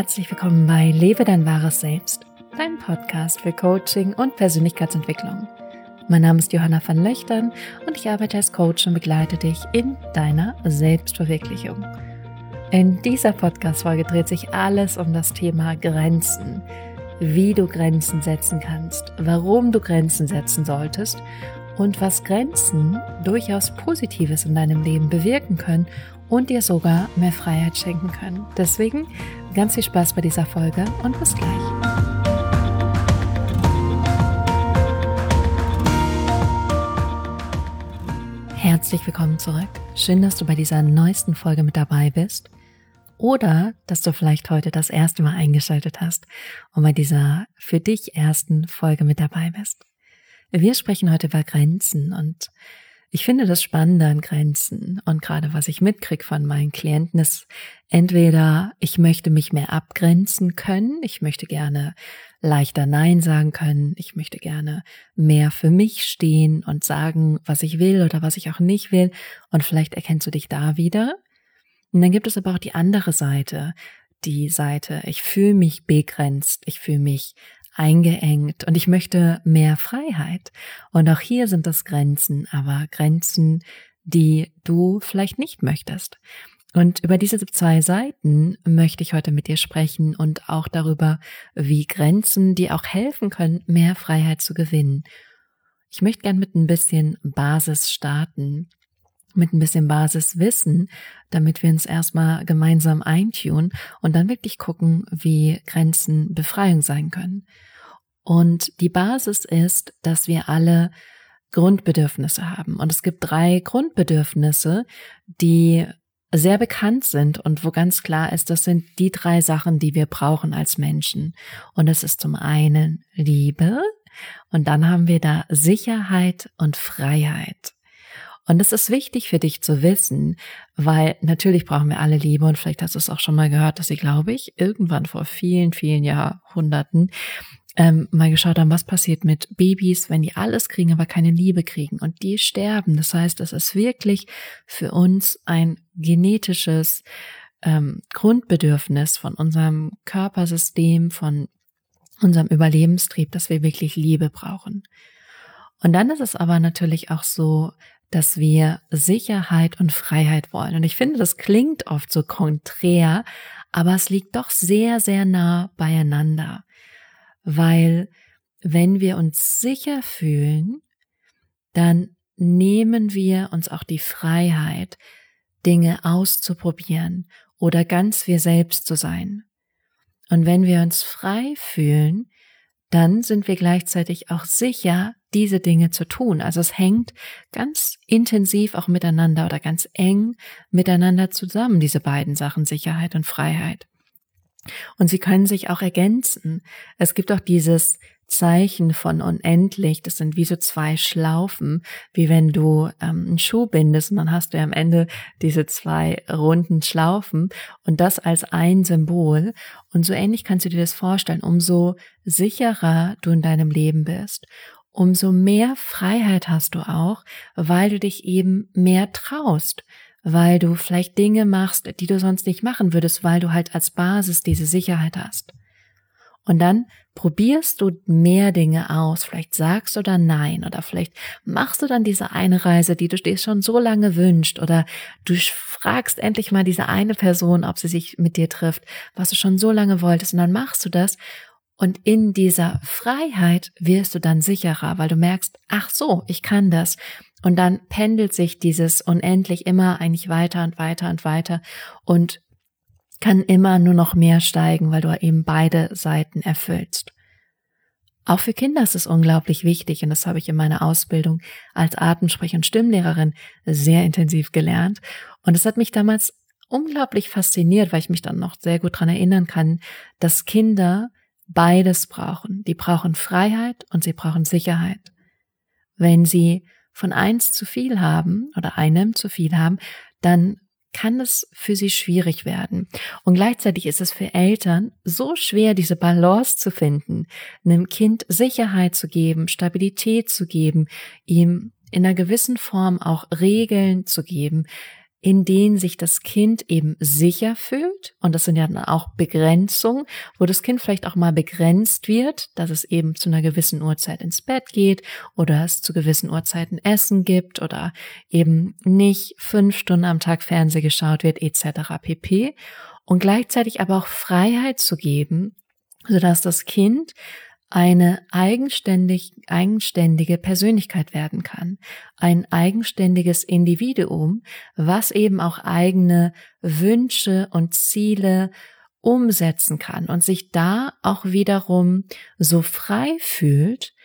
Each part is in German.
Herzlich willkommen bei Lebe dein wahres Selbst, dein Podcast für Coaching und Persönlichkeitsentwicklung. Mein Name ist Johanna van Löchtern und ich arbeite als Coach und begleite dich in deiner Selbstverwirklichung. In dieser Podcast-Folge dreht sich alles um das Thema Grenzen, wie du Grenzen setzen kannst, warum du Grenzen setzen solltest und was Grenzen durchaus Positives in deinem Leben bewirken können und dir sogar mehr Freiheit schenken können. Deswegen ganz viel Spaß bei dieser Folge und bis gleich. Herzlich willkommen zurück. Schön, dass du bei dieser neuesten Folge mit dabei bist oder dass du vielleicht heute das erste Mal eingeschaltet hast und bei dieser für dich ersten Folge mit dabei bist. Wir sprechen heute über Grenzen und ich finde das Spannende an Grenzen und gerade was ich mitkriege von meinen Klienten ist entweder ich möchte mich mehr abgrenzen können, ich möchte gerne leichter Nein sagen können, ich möchte gerne mehr für mich stehen und sagen, was ich will oder was ich auch nicht will und vielleicht erkennst du dich da wieder. Und dann gibt es aber auch die andere Seite, die Seite, ich fühle mich begrenzt, ich fühle mich eingeengt und ich möchte mehr Freiheit. Und auch hier sind das Grenzen, aber Grenzen, die du vielleicht nicht möchtest. Und über diese zwei Seiten möchte ich heute mit dir sprechen und auch darüber, wie Grenzen dir auch helfen können, mehr Freiheit zu gewinnen. Ich möchte gern mit ein bisschen Basis starten, mit ein bisschen Basiswissen, damit wir uns erstmal gemeinsam eintunen und dann wirklich gucken, wie Grenzen Befreiung sein können. Und die Basis ist, dass wir alle Grundbedürfnisse haben. Und es gibt 3 Grundbedürfnisse, die sehr bekannt sind und wo ganz klar ist, das sind die 3 Sachen, die wir brauchen als Menschen. Und es ist zum einen Liebe und dann haben wir da Sicherheit und Freiheit. Und es ist wichtig für dich zu wissen, weil natürlich brauchen wir alle Liebe und vielleicht hast du es auch schon mal gehört, dass sie, glaube ich, irgendwann vor vielen, vielen Jahrhunderten mal geschaut haben, was passiert mit Babys, wenn die alles kriegen, aber keine Liebe kriegen und die sterben. Das heißt, es ist wirklich für uns ein genetisches Grundbedürfnis von unserem Körpersystem, von unserem Überlebenstrieb, dass wir wirklich Liebe brauchen. Und dann ist es aber natürlich auch so, dass wir Sicherheit und Freiheit wollen. Und ich finde, das klingt oft so konträr, aber es liegt doch sehr, sehr nah beieinander. Weil wenn wir uns sicher fühlen, dann nehmen wir uns auch die Freiheit, Dinge auszuprobieren oder ganz wir selbst zu sein. Und wenn wir uns frei fühlen, dann sind wir gleichzeitig auch sicher, diese Dinge zu tun. Also es hängt ganz intensiv auch miteinander oder ganz eng miteinander zusammen, diese beiden Sachen, Sicherheit und Freiheit. Und sie können sich auch ergänzen. Es gibt auch dieses Zeichen von unendlich, das sind wie so 2 Schlaufen, wie wenn du einen Schuh bindest und dann hast du ja am Ende diese 2 runden Schlaufen und das als ein Symbol. Und so ähnlich kannst du dir das vorstellen, umso sicherer du in deinem Leben bist, umso mehr Freiheit hast du auch, weil du dich eben mehr traust, weil du vielleicht Dinge machst, die du sonst nicht machen würdest, weil du halt als Basis diese Sicherheit hast. Und dann probierst du mehr Dinge aus, vielleicht sagst du dann Nein oder vielleicht machst du dann diese eine Reise, die du dir schon so lange wünschst oder du fragst endlich mal diese eine Person, ob sie sich mit dir trifft, was du schon so lange wolltest und dann machst du das und in dieser Freiheit wirst du dann sicherer, weil du merkst, ach so, ich kann das. Und dann pendelt sich dieses unendlich immer eigentlich weiter und weiter und weiter und kann immer nur noch mehr steigen, weil du eben beide Seiten erfüllst. Auch für Kinder ist es unglaublich wichtig und das habe ich in meiner Ausbildung als Atemsprech- und Stimmlehrerin sehr intensiv gelernt. Und es hat mich damals unglaublich fasziniert, weil ich mich dann noch sehr gut daran erinnern kann, dass Kinder beides brauchen. Die brauchen Freiheit und sie brauchen Sicherheit. Wenn sie von eins zu viel haben oder einem zu viel haben, dann kann es für sie schwierig werden. Und gleichzeitig ist es für Eltern so schwer, diese Balance zu finden, einem Kind Sicherheit zu geben, Stabilität zu geben, ihm in einer gewissen Form auch Regeln zu geben, in denen sich das Kind eben sicher fühlt. Und das sind ja dann auch Begrenzungen, wo das Kind vielleicht auch mal begrenzt wird, dass es eben zu einer gewissen Uhrzeit ins Bett geht oder es zu gewissen Uhrzeiten Essen gibt oder eben nicht 5 Stunden am Tag Fernsehen geschaut wird, etc. pp. Und gleichzeitig aber auch Freiheit zu geben, sodass das Kind eine eigenständige Persönlichkeit werden kann, ein eigenständiges Individuum, was eben auch eigene Wünsche und Ziele umsetzen kann und sich da auch wiederum so frei fühlt,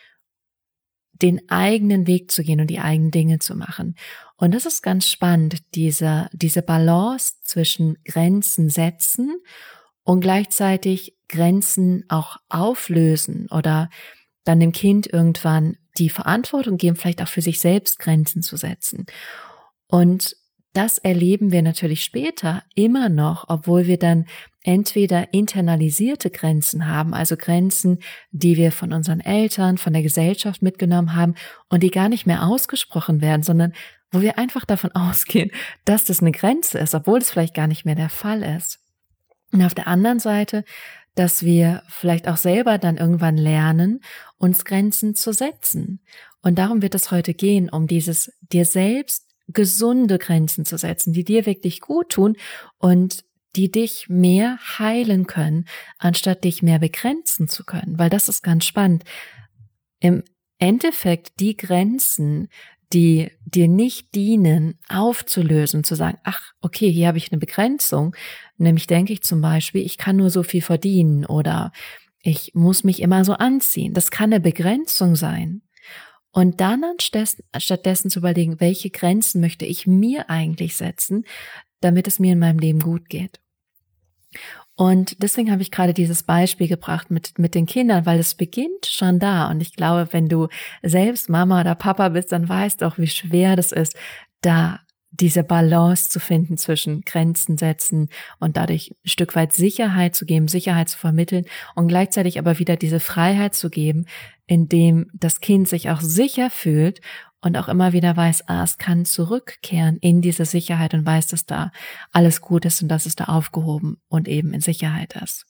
den eigenen Weg zu gehen und die eigenen Dinge zu machen. Und das ist ganz spannend, diese Balance zwischen Grenzen setzen und gleichzeitig Grenzen auch auflösen oder dann dem Kind irgendwann die Verantwortung geben, vielleicht auch für sich selbst Grenzen zu setzen. Und das erleben wir natürlich später immer noch, obwohl wir dann entweder internalisierte Grenzen haben, also Grenzen, die wir von unseren Eltern, von der Gesellschaft mitgenommen haben und die gar nicht mehr ausgesprochen werden, sondern wo wir einfach davon ausgehen, dass das eine Grenze ist, obwohl es vielleicht gar nicht mehr der Fall ist. Und auf der anderen Seite, dass wir vielleicht auch selber dann irgendwann lernen, uns Grenzen zu setzen. Und darum wird es heute gehen, um dieses dir selbst gesunde Grenzen zu setzen, die dir wirklich gut tun und die dich mehr heilen können, anstatt dich mehr begrenzen zu können. Weil das ist ganz spannend. Im Endeffekt die Grenzen, die dir nicht dienen, aufzulösen, zu sagen, ach, okay, hier habe ich eine Begrenzung, nämlich denke ich zum Beispiel, ich kann nur so viel verdienen oder ich muss mich immer so anziehen. Das kann eine Begrenzung sein. Und dann stattdessen zu überlegen, welche Grenzen möchte ich mir eigentlich setzen, damit es mir in meinem Leben gut geht. Und deswegen habe ich gerade dieses Beispiel gebracht mit den Kindern, weil es beginnt schon da. Und ich glaube, wenn du selbst Mama oder Papa bist, dann weißt du auch, wie schwer das ist, da diese Balance zu finden zwischen Grenzen setzen und dadurch ein Stück weit Sicherheit zu geben, Sicherheit zu vermitteln und gleichzeitig aber wieder diese Freiheit zu geben, indem das Kind sich auch sicher fühlt und auch immer wieder weiß, es kann zurückkehren in diese Sicherheit und weiß, dass da alles gut ist und dass es da aufgehoben und eben in Sicherheit ist.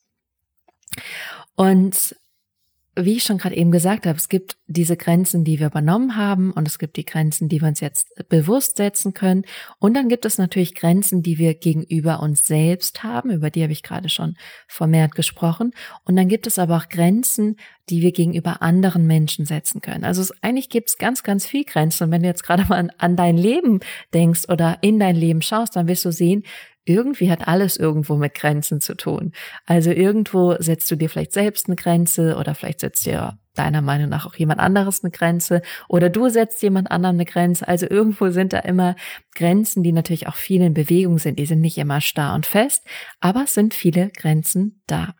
Und wie ich schon gerade eben gesagt habe, es gibt diese Grenzen, die wir übernommen haben und es gibt die Grenzen, die wir uns jetzt bewusst setzen können. Und dann gibt es natürlich Grenzen, die wir gegenüber uns selbst haben, über die habe ich gerade schon vermehrt gesprochen. Und dann gibt es aber auch Grenzen, die wir gegenüber anderen Menschen setzen können. Also eigentlich gibt es ganz, ganz viel Grenzen. Und wenn du jetzt gerade mal an dein Leben denkst oder in dein Leben schaust, dann wirst du sehen, irgendwie hat alles irgendwo mit Grenzen zu tun. Also irgendwo setzt du dir vielleicht selbst eine Grenze oder vielleicht setzt dir deiner Meinung nach auch jemand anderes eine Grenze oder du setzt jemand anderem eine Grenze. Also irgendwo sind da immer Grenzen, die natürlich auch viel in Bewegung sind. Die sind nicht immer starr und fest, aber es sind viele Grenzen da.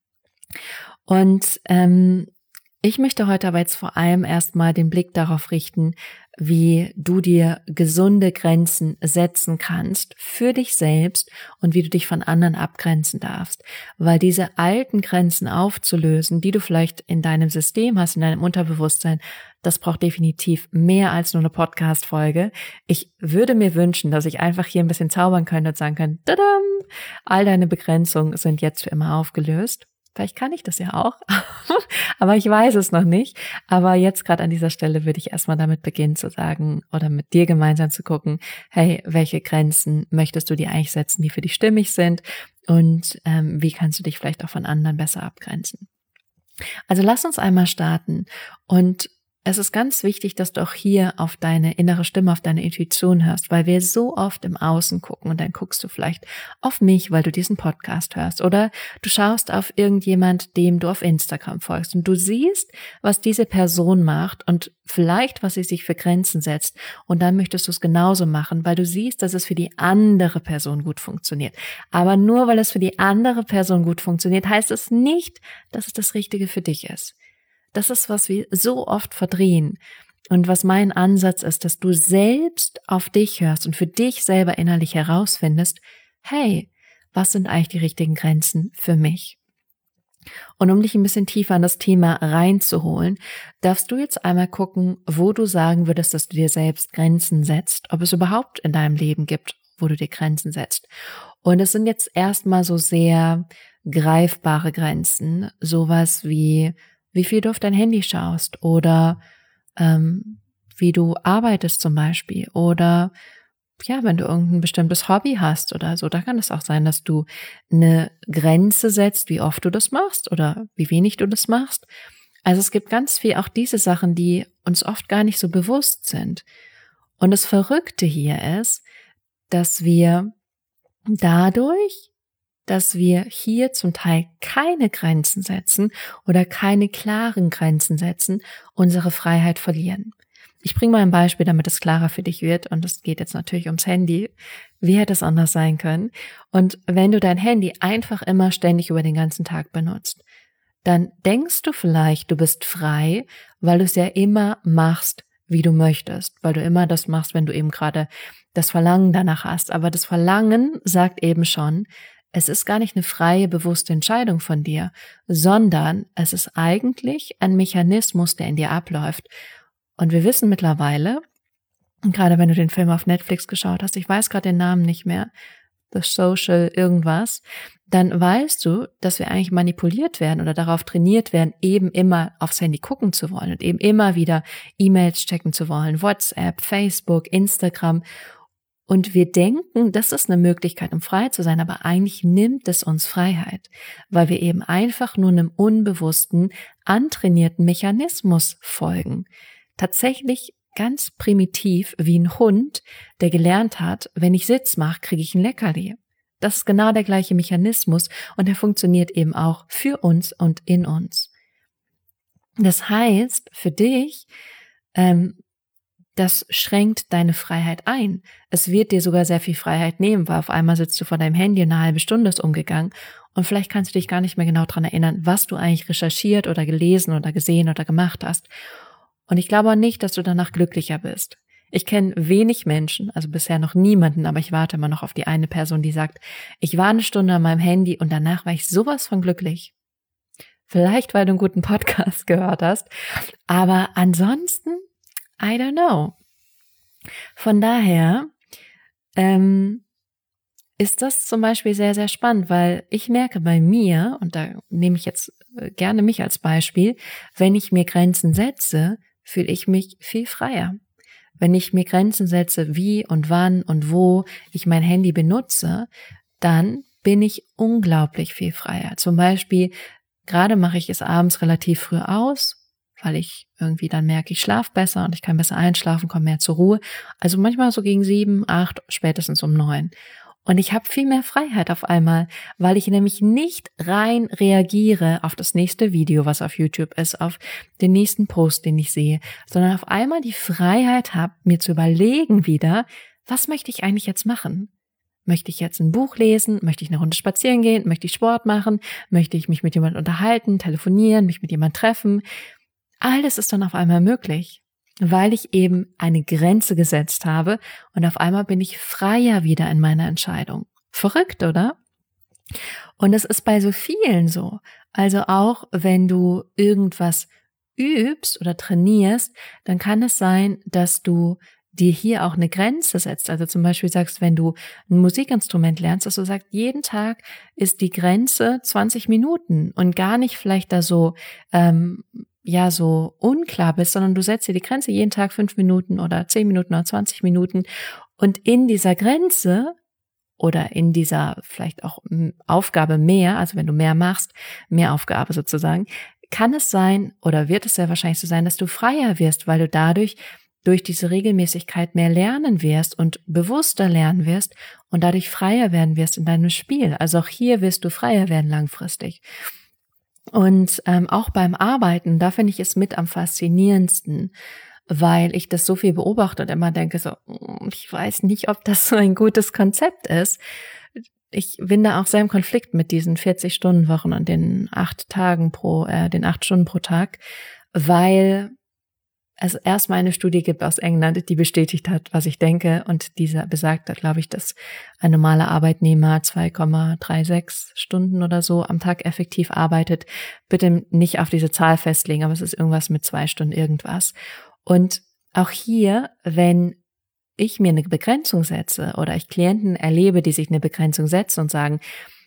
Und ich möchte heute aber jetzt vor allem erstmal den Blick darauf richten, wie du dir gesunde Grenzen setzen kannst für dich selbst und wie du dich von anderen abgrenzen darfst. Weil diese alten Grenzen aufzulösen, die du vielleicht in deinem System hast, in deinem Unterbewusstsein, das braucht definitiv mehr als nur eine Podcast-Folge. Ich würde mir wünschen, dass ich einfach hier ein bisschen zaubern könnte und sagen könnte, tadam, all deine Begrenzungen sind jetzt für immer aufgelöst. Vielleicht kann ich das ja auch, aber ich weiß es noch nicht. Aber jetzt gerade an dieser Stelle würde ich erstmal damit beginnen zu sagen oder mit dir gemeinsam zu gucken, hey, welche Grenzen möchtest du dir eigentlich setzen, die für dich stimmig sind und wie kannst du dich vielleicht auch von anderen besser abgrenzen. Also lass uns einmal starten und es ist ganz wichtig, dass du auch hier auf deine innere Stimme, auf deine Intuition hörst, weil wir so oft im Außen gucken und dann guckst du vielleicht auf mich, weil du diesen Podcast hörst oder du schaust auf irgendjemand, dem du auf Instagram folgst und du siehst, was diese Person macht und vielleicht, was sie sich für Grenzen setzt und dann möchtest du es genauso machen, weil du siehst, dass es für die andere Person gut funktioniert. Aber nur weil es für die andere Person gut funktioniert, heißt es nicht, dass es das Richtige für dich ist. Das ist, was wir so oft verdrehen. Und was mein Ansatz ist, dass du selbst auf dich hörst und für dich selber innerlich herausfindest, hey, was sind eigentlich die richtigen Grenzen für mich? Und um dich ein bisschen tiefer in das Thema reinzuholen, darfst du jetzt einmal gucken, wo du sagen würdest, dass du dir selbst Grenzen setzt, ob es überhaupt in deinem Leben gibt, wo du dir Grenzen setzt. Und es sind jetzt erstmal so sehr greifbare Grenzen, sowas wie viel du auf dein Handy schaust oder wie du arbeitest zum Beispiel oder ja, wenn du irgendein bestimmtes Hobby hast oder so, da kann es auch sein, dass du eine Grenze setzt, wie oft du das machst oder wie wenig du das machst. Also es gibt ganz viel auch diese Sachen, die uns oft gar nicht so bewusst sind. Und das Verrückte hier ist, dass wir dadurch, dass wir hier zum Teil keine Grenzen setzen oder keine klaren Grenzen setzen, unsere Freiheit verlieren. Ich bringe mal ein Beispiel, damit es klarer für dich wird, und es geht jetzt natürlich ums Handy. Wie hätte es anders sein können? Und wenn du dein Handy einfach immer ständig über den ganzen Tag benutzt, dann denkst du vielleicht, du bist frei, weil du es ja immer machst, wie du möchtest, weil du immer das machst, wenn du eben gerade das Verlangen danach hast. Aber das Verlangen sagt eben schon, es ist gar nicht eine freie, bewusste Entscheidung von dir, sondern es ist eigentlich ein Mechanismus, der in dir abläuft. Und wir wissen mittlerweile, und gerade wenn du den Film auf Netflix geschaut hast, ich weiß gerade den Namen nicht mehr, The Social irgendwas, dann weißt du, dass wir eigentlich manipuliert werden oder darauf trainiert werden, eben immer aufs Handy gucken zu wollen und eben immer wieder E-Mails checken zu wollen, WhatsApp, Facebook, Instagram. Und wir denken, das ist eine Möglichkeit, um frei zu sein, aber eigentlich nimmt es uns Freiheit, weil wir eben einfach nur einem unbewussten, antrainierten Mechanismus folgen. Tatsächlich ganz primitiv wie ein Hund, der gelernt hat, wenn ich Sitz mache, kriege ich ein Leckerli. Das ist genau der gleiche Mechanismus und der funktioniert eben auch für uns und in uns. Das heißt, für dich, das schränkt deine Freiheit ein. Es wird dir sogar sehr viel Freiheit nehmen, weil auf einmal sitzt du vor deinem Handy und eine halbe Stunde ist umgegangen und vielleicht kannst du dich gar nicht mehr genau daran erinnern, was du eigentlich recherchiert oder gelesen oder gesehen oder gemacht hast. Und ich glaube auch nicht, dass du danach glücklicher bist. Ich kenne wenig Menschen, also bisher noch niemanden, aber ich warte immer noch auf die eine Person, die sagt, ich war eine Stunde an meinem Handy und danach war ich sowas von glücklich. Vielleicht, weil du einen guten Podcast gehört hast, aber ansonsten, I don't know. Von daher ist das zum Beispiel sehr, sehr spannend, weil ich merke bei mir, und da nehme ich jetzt gerne mich als Beispiel, wenn ich mir Grenzen setze, fühle ich mich viel freier. Wenn ich mir Grenzen setze, wie und wann und wo ich mein Handy benutze, dann bin ich unglaublich viel freier. Zum Beispiel, gerade mache ich es abends relativ früh aus, weil ich irgendwie dann merke, ich schlafe besser und ich kann besser einschlafen, komme mehr zur Ruhe. Also manchmal so gegen 7, 8, spätestens um 9. Und ich habe viel mehr Freiheit auf einmal, weil ich nämlich nicht rein reagiere auf das nächste Video, was auf YouTube ist, auf den nächsten Post, den ich sehe, sondern auf einmal die Freiheit habe, mir zu überlegen wieder, was möchte ich eigentlich jetzt machen? Möchte ich jetzt ein Buch lesen? Möchte ich eine Runde spazieren gehen? Möchte ich Sport machen? Möchte ich mich mit jemandem unterhalten, telefonieren, mich mit jemandem treffen? Alles ist dann auf einmal möglich, weil ich eben eine Grenze gesetzt habe und auf einmal bin ich freier wieder in meiner Entscheidung. Verrückt, oder? Und es ist bei so vielen so. Also auch wenn du irgendwas übst oder trainierst, dann kann es sein, dass du dir hier auch eine Grenze setzt. Also zum Beispiel sagst, wenn du ein Musikinstrument lernst, dass du sagst, jeden Tag ist die Grenze 20 Minuten und gar nicht vielleicht da so so unklar bist, sondern du setzt dir die Grenze jeden Tag 5 Minuten oder 10 Minuten oder 20 Minuten und in dieser Grenze oder in dieser vielleicht auch Aufgabe mehr, also wenn du mehr machst, mehr Aufgabe sozusagen, kann es sein oder wird es sehr wahrscheinlich so sein, dass du freier wirst, weil du dadurch durch diese Regelmäßigkeit mehr lernen wirst und bewusster lernen wirst und dadurch freier werden wirst in deinem Spiel. Also auch hier wirst du freier werden langfristig. Und auch beim Arbeiten, da finde ich es mit am faszinierendsten, weil ich das so viel beobachte und immer denke so, ich weiß nicht, ob das so ein gutes Konzept ist. Ich bin da auch sehr im Konflikt mit diesen 40-Stunden-Wochen und den 8 Stunden pro Tag, weil es erstmal eine Studie gibt aus England, die bestätigt hat, was ich denke. Und dieser besagt, glaube ich, dass ein normaler Arbeitnehmer 2,36 Stunden oder so am Tag effektiv arbeitet. Bitte nicht auf diese Zahl festlegen, aber es ist irgendwas mit 2 Stunden irgendwas. Und auch hier, wenn ich mir eine Begrenzung setze oder ich Klienten erlebe, die sich eine Begrenzung setzen und sagen,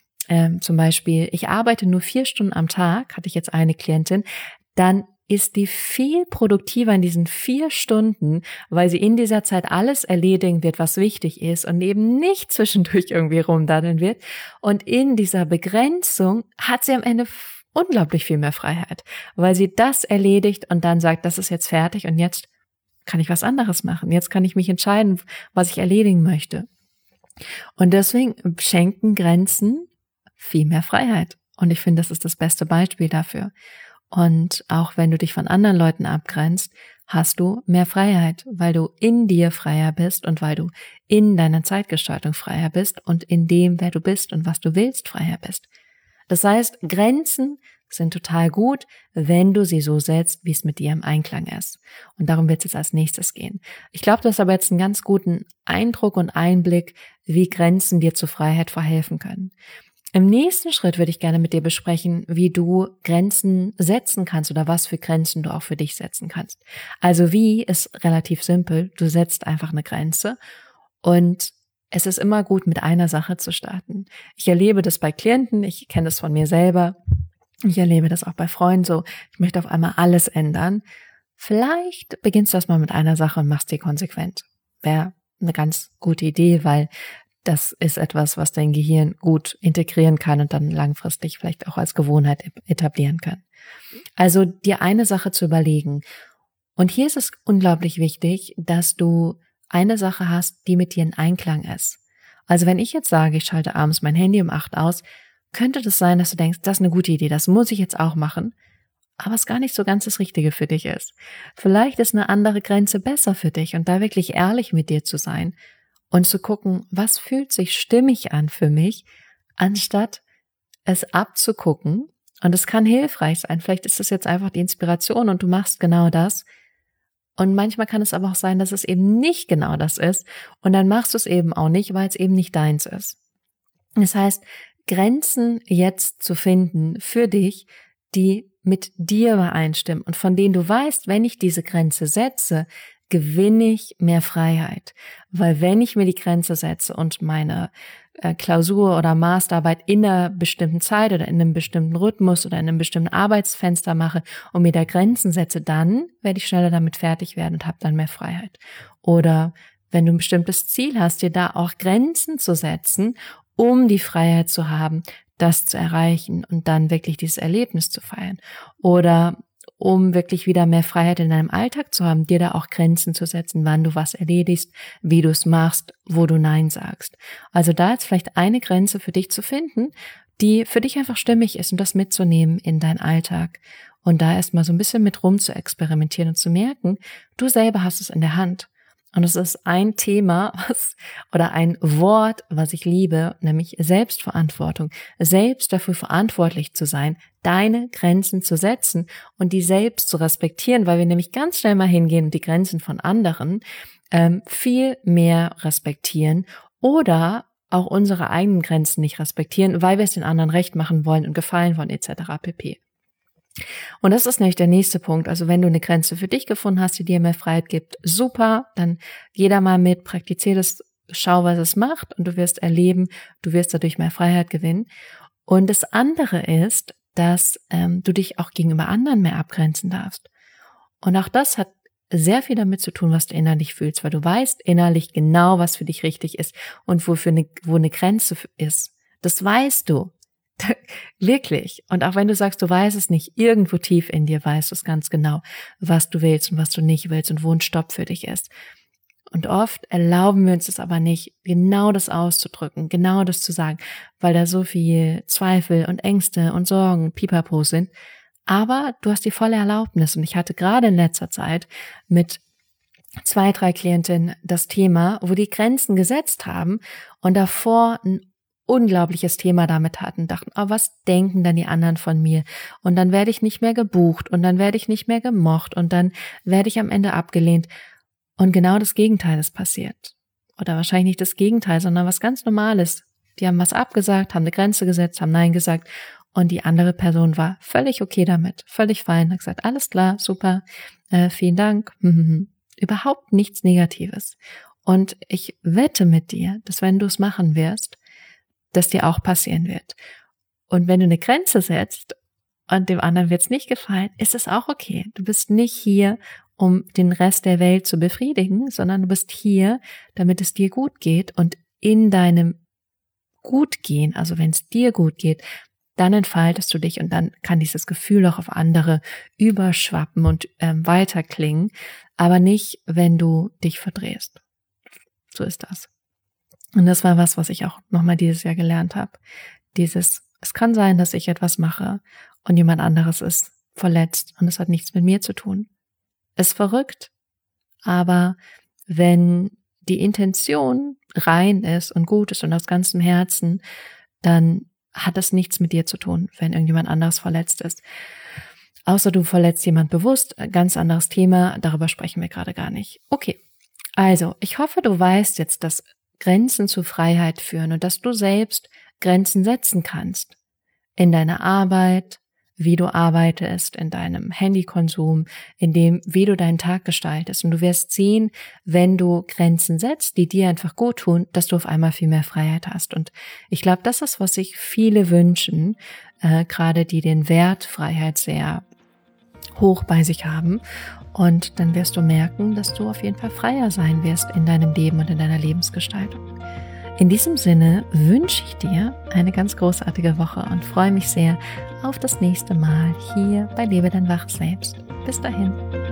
zum Beispiel, ich arbeite nur 4 Stunden am Tag, hatte ich jetzt eine Klientin, dann ist die viel produktiver in diesen 4 Stunden, weil sie in dieser Zeit alles erledigen wird, was wichtig ist und eben nicht zwischendurch irgendwie rumdaddeln wird. Und in dieser Begrenzung hat sie am Ende unglaublich viel mehr Freiheit, weil sie das erledigt und dann sagt, das ist jetzt fertig und jetzt kann ich was anderes machen. Jetzt kann ich mich entscheiden, was ich erledigen möchte. Und deswegen schenken Grenzen viel mehr Freiheit. Und ich finde, das ist das beste Beispiel dafür. Und auch wenn du dich von anderen Leuten abgrenzt, hast du mehr Freiheit, weil du in dir freier bist und weil du in deiner Zeitgestaltung freier bist und in dem, wer du bist und was du willst, freier bist. Das heißt, Grenzen sind total gut, wenn du sie so setzt, wie es mit dir im Einklang ist. Und darum wird es jetzt als nächstes gehen. Ich glaube, du hast aber jetzt einen ganz guten Eindruck und Einblick, wie Grenzen dir zur Freiheit verhelfen können. Im nächsten Schritt würde ich gerne mit dir besprechen, wie du Grenzen setzen kannst oder was für Grenzen du auch für dich setzen kannst. Also wie ist relativ simpel. Du setzt einfach eine Grenze und es ist immer gut, mit einer Sache zu starten. Ich erlebe das bei Klienten, ich kenne das von mir selber. Ich erlebe das auch bei Freunden so. Ich möchte auf einmal alles ändern. Vielleicht beginnst du erstmal mit einer Sache und machst die konsequent. Wäre eine ganz gute Idee, weil das ist etwas, was dein Gehirn gut integrieren kann und dann langfristig vielleicht auch als Gewohnheit etablieren kann. Also dir eine Sache zu überlegen. Und hier ist es unglaublich wichtig, dass du eine Sache hast, die mit dir in Einklang ist. Also wenn ich jetzt sage, ich schalte abends mein Handy um 8 aus, könnte das sein, dass du denkst, das ist eine gute Idee, das muss ich jetzt auch machen, aber es gar nicht so ganz das Richtige für dich ist. Vielleicht ist eine andere Grenze besser für dich und da wirklich ehrlich mit dir zu sein und zu gucken, was fühlt sich stimmig an für mich, anstatt es abzugucken. Und es kann hilfreich sein. Vielleicht ist das jetzt einfach die Inspiration und du machst genau das. Und manchmal kann es aber auch sein, dass es eben nicht genau das ist. Und dann machst du es eben auch nicht, weil es eben nicht deins ist. Das heißt, Grenzen jetzt zu finden für dich, die mit dir übereinstimmen und von denen du weißt, wenn ich diese Grenze setze, gewinne ich mehr Freiheit. Weil wenn ich mir die Grenze setze und meine Klausur oder Masterarbeit in einer bestimmten Zeit oder in einem bestimmten Rhythmus oder in einem bestimmten Arbeitsfenster mache und mir da Grenzen setze, dann werde ich schneller damit fertig werden und habe dann mehr Freiheit. Oder wenn du ein bestimmtes Ziel hast, dir da auch Grenzen zu setzen, um die Freiheit zu haben, das zu erreichen und dann wirklich dieses Erlebnis zu feiern. Oder um wirklich wieder mehr Freiheit in deinem Alltag zu haben, dir da auch Grenzen zu setzen, wann du was erledigst, wie du es machst, wo du Nein sagst. Also da jetzt vielleicht eine Grenze für dich zu finden, die für dich einfach stimmig ist und das mitzunehmen in deinen Alltag. Und da erstmal so ein bisschen mit rum zu experimentieren und zu merken, du selber hast es in der Hand. Und es ist ein Thema, oder ein Wort, was ich liebe, nämlich Selbstverantwortung. Selbst dafür verantwortlich zu sein, deine Grenzen zu setzen und die selbst zu respektieren, weil wir nämlich ganz schnell mal hingehen und die Grenzen von anderen viel mehr respektieren oder auch unsere eigenen Grenzen nicht respektieren, weil wir es den anderen recht machen wollen und gefallen wollen etc. pp. Und das ist nämlich der nächste Punkt. Also wenn du eine Grenze für dich gefunden hast, die dir mehr Freiheit gibt, super, dann geh da mal mit, praktiziere das, schau, was es macht und du wirst erleben, du wirst dadurch mehr Freiheit gewinnen. Und das andere ist, dass du dich auch gegenüber anderen mehr abgrenzen darfst. Und auch das hat sehr viel damit zu tun, was du innerlich fühlst, weil du weißt innerlich genau, was für dich richtig ist und wo eine Grenze ist. Das weißt du. Wirklich. Und auch wenn du sagst, du weißt es nicht, irgendwo tief in dir weißt du es ganz genau, was du willst und was du nicht willst und wo ein Stopp für dich ist. Und oft erlauben wir uns es aber nicht, genau das auszudrücken, genau das zu sagen, weil da so viel Zweifel und Ängste und Sorgen, Pipapo sind. Aber du hast die volle Erlaubnis. Und ich hatte gerade in letzter Zeit mit 2, 3 Klientinnen das Thema, wo die Grenzen gesetzt haben und davor ein unglaubliches Thema damit hatten, dachten, oh, was denken dann die anderen von mir? Und dann werde ich nicht mehr gebucht und dann werde ich nicht mehr gemocht und dann werde ich am Ende abgelehnt. Und genau das Gegenteil ist passiert. Oder wahrscheinlich nicht das Gegenteil, sondern was ganz Normales. Die haben was abgesagt, haben eine Grenze gesetzt, haben Nein gesagt und die andere Person war völlig okay damit, völlig fein, hat gesagt, alles klar, super, vielen Dank, Überhaupt nichts Negatives. Und ich wette mit dir, dass wenn du es machen wirst, das dir auch passieren wird. Und wenn du eine Grenze setzt und dem anderen wird es nicht gefallen, ist es auch okay. Du bist nicht hier, um den Rest der Welt zu befriedigen, sondern du bist hier, damit es dir gut geht, und in deinem Gutgehen, also wenn es dir gut geht, dann entfaltest du dich und dann kann dieses Gefühl auch auf andere überschwappen und weiterklingen, aber nicht, wenn du dich verdrehst. So ist das. Und das war was ich auch nochmal dieses Jahr gelernt habe. Es kann sein, dass ich etwas mache und jemand anderes ist verletzt und es hat nichts mit mir zu tun. Ist verrückt, aber wenn die Intention rein ist und gut ist und aus ganzem Herzen, dann hat es nichts mit dir zu tun, wenn irgendjemand anderes verletzt ist. Außer du verletzt jemand bewusst, ganz anderes Thema, darüber sprechen wir gerade gar nicht. Okay, also ich hoffe, du weißt jetzt, dass Grenzen zu Freiheit führen und dass du selbst Grenzen setzen kannst. In deiner Arbeit, wie du arbeitest, in deinem Handykonsum, in dem, wie du deinen Tag gestaltest. Und du wirst sehen, wenn du Grenzen setzt, die dir einfach gut tun, dass du auf einmal viel mehr Freiheit hast. Und ich glaube, das ist, was sich viele wünschen, gerade die den Wert Freiheit sehr hoch bei sich haben. Und dann wirst du merken, dass du auf jeden Fall freier sein wirst in deinem Leben und in deiner Lebensgestaltung. In diesem Sinne wünsche ich dir eine ganz großartige Woche und freue mich sehr auf das nächste Mal hier bei Lebe dein Wach Selbst. Bis dahin.